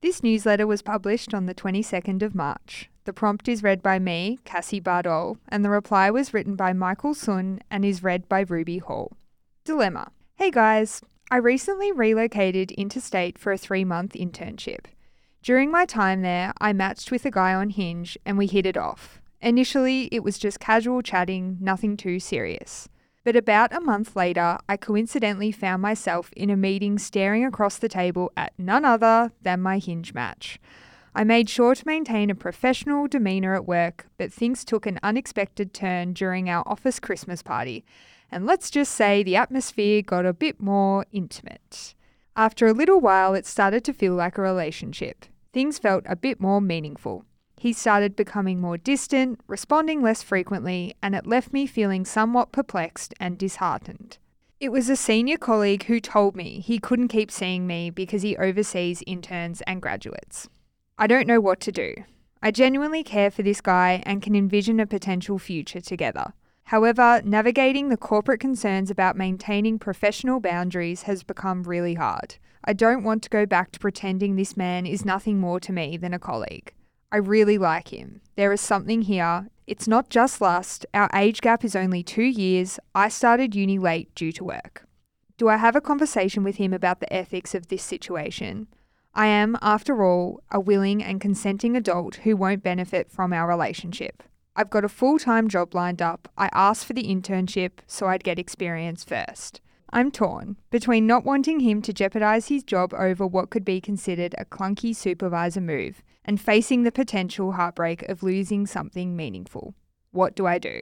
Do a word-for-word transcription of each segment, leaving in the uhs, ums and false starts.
This newsletter was published on the twenty-second of March. The prompt is read by me, Cassie Bardol, and the reply was written by Michael Sun and is read by Ruby Hall. Dilemma. Hey guys, I recently relocated interstate for a three-month internship. During my time there, I matched with a guy on Hinge and we hit it off. Initially, it was just casual chatting, nothing too serious. But about a month later, I coincidentally found myself in a meeting staring across the table at none other than my Hinge match. I made sure to maintain a professional demeanour at work, but things took an unexpected turn during our office Christmas party. And let's just say the atmosphere got a bit more intimate. After a little while, it started to feel like a relationship. Things felt a bit more meaningful. He started becoming more distant, responding less frequently, and it left me feeling somewhat perplexed and disheartened. It was a senior colleague who told me he couldn't keep seeing me because he oversees interns and graduates. I don't know what to do. I genuinely care for this guy and can envision a potential future together. However, navigating the corporate concerns about maintaining professional boundaries has become really hard. I don't want to go back to pretending this man is nothing more to me than a colleague. I really like him. There is something here. It's not just lust. Our age gap is only two years. I started uni late due to work. Do I have a conversation with him about the ethics of this situation? I am, after all, a willing and consenting adult who won't benefit from our relationship. I've got a full-time job lined up. I asked for the internship so I'd get experience first. I'm torn between not wanting him to jeopardise his job over what could be considered a clunky supervisor move and facing the potential heartbreak of losing something meaningful. What do I do?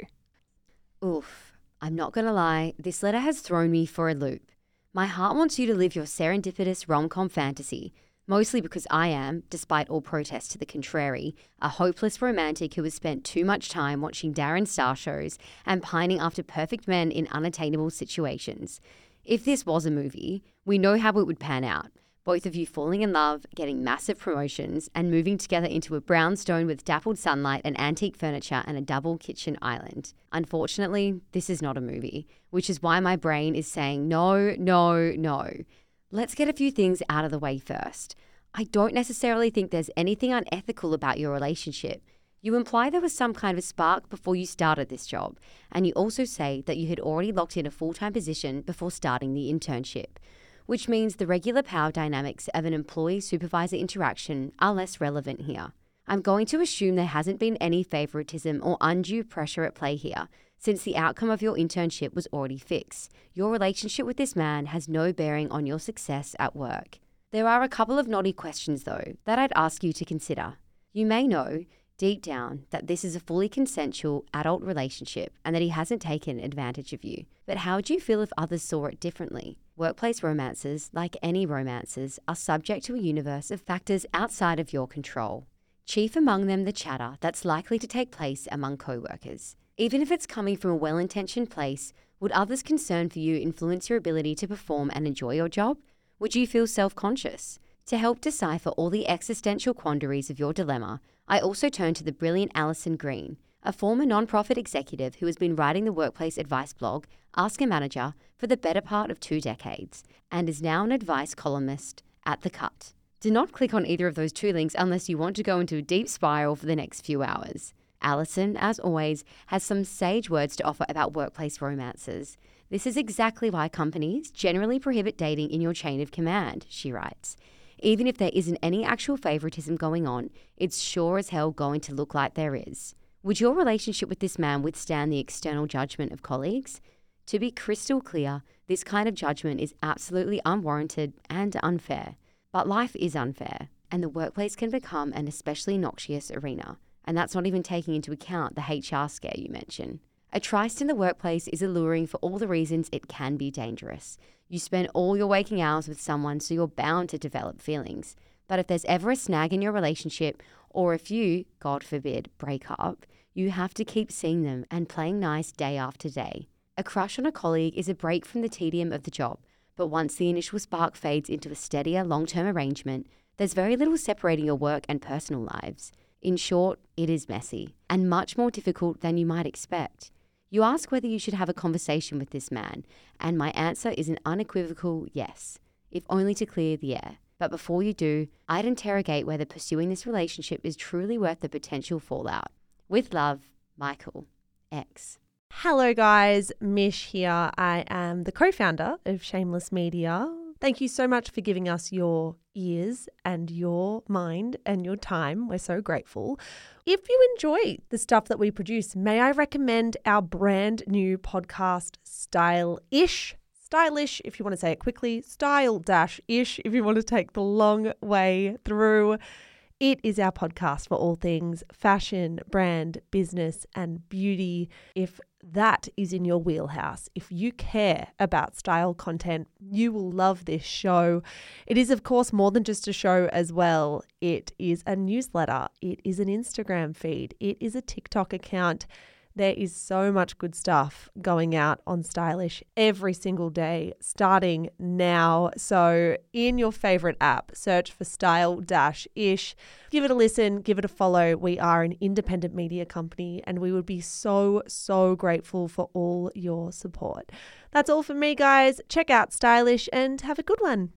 Oof, I'm not going to lie, this letter has thrown me for a loop. My heart wants you to live your serendipitous rom-com fantasy, mostly because I am, despite all protests to the contrary, a hopeless romantic who has spent too much time watching Darren Star shows and pining after perfect men in unattainable situations. If this was a movie, we know how it would pan out. Both of you falling in love, getting massive promotions, and moving together into a brownstone with dappled sunlight and antique furniture and a double kitchen island. Unfortunately, this is not a movie, which is why my brain is saying no, no, no. Let's get a few things out of the way first. I don't necessarily think there's anything unethical about your relationship. You imply there was some kind of spark before you started this job, and you also say that you had already locked in a full-time position before starting the internship, which means the regular power dynamics of an employee-supervisor interaction are less relevant here. I'm going to assume there hasn't been any favoritism or undue pressure at play here, since the outcome of your internship was already fixed. Your relationship with this man has no bearing on your success at work. There are a couple of knotty questions, though, that I'd ask you to consider. You may know, deep down, that this is a fully consensual adult relationship and that he hasn't taken advantage of you. But how would you feel if others saw it differently? Workplace romances, like any romances, are subject to a universe of factors outside of your control. Chief among them the chatter that's likely to take place among co-workers. Even if it's coming from a well-intentioned place, would others' concern for you influence your ability to perform and enjoy your job? Would you feel self-conscious? To help decipher all the existential quandaries of your dilemma, I also turn to the brilliant Alison Green, a former non-profit executive who has been writing the workplace advice blog, Ask a Manager, for the better part of two decades, and is now an advice columnist at The Cut. Do not click on either of those two links unless you want to go into a deep spiral for the next few hours. Alison, as always, has some sage words to offer about workplace romances. This is exactly why companies generally prohibit dating in your chain of command, she writes. Even if there isn't any actual favoritism going on, it's sure as hell going to look like there is. Would your relationship with this man withstand the external judgment of colleagues? To be crystal clear, this kind of judgment is absolutely unwarranted and unfair. But life is unfair, and the workplace can become an especially noxious arena. And that's not even taking into account the H R scare you mentioned. A tryst in the workplace is alluring for all the reasons it can be dangerous. You spend all your waking hours with someone, so you're bound to develop feelings. But if there's ever a snag in your relationship, or if you, God forbid, break up, you have to keep seeing them and playing nice day after day. A crush on a colleague is a break from the tedium of the job, but once the initial spark fades into a steadier, long-term arrangement, there's very little separating your work and personal lives. In short, it is messy, and much more difficult than you might expect. You ask whether you should have a conversation with this man, and my answer is an unequivocal yes, if only to clear the air. But before you do, I'd interrogate whether pursuing this relationship is truly worth the potential fallout. With love, Michael, X. Hello guys, Mish here. I am the co-founder of Shameless Media. Thank you so much for giving us your ears and your mind and your time. We're so grateful. If you enjoy the stuff that we produce, may I recommend our brand new podcast, Style-ish. Stylish, if you want to say it quickly, style-ish, if you want to take the long way through. It is our podcast for all things fashion, brand, business, and beauty. If that is in your wheelhouse, if you care about style content, you will love this show. It is, of course, more than just a show as well. It is a newsletter. It is an Instagram feed. It is a TikTok account. There is so much good stuff going out on Stylish every single day, starting now. So in your favorite app, search for Style-ish. Give it a listen, give it a follow. We are an independent media company and we would be so, so grateful for all your support. That's all from me, guys. Check out Stylish and have a good one.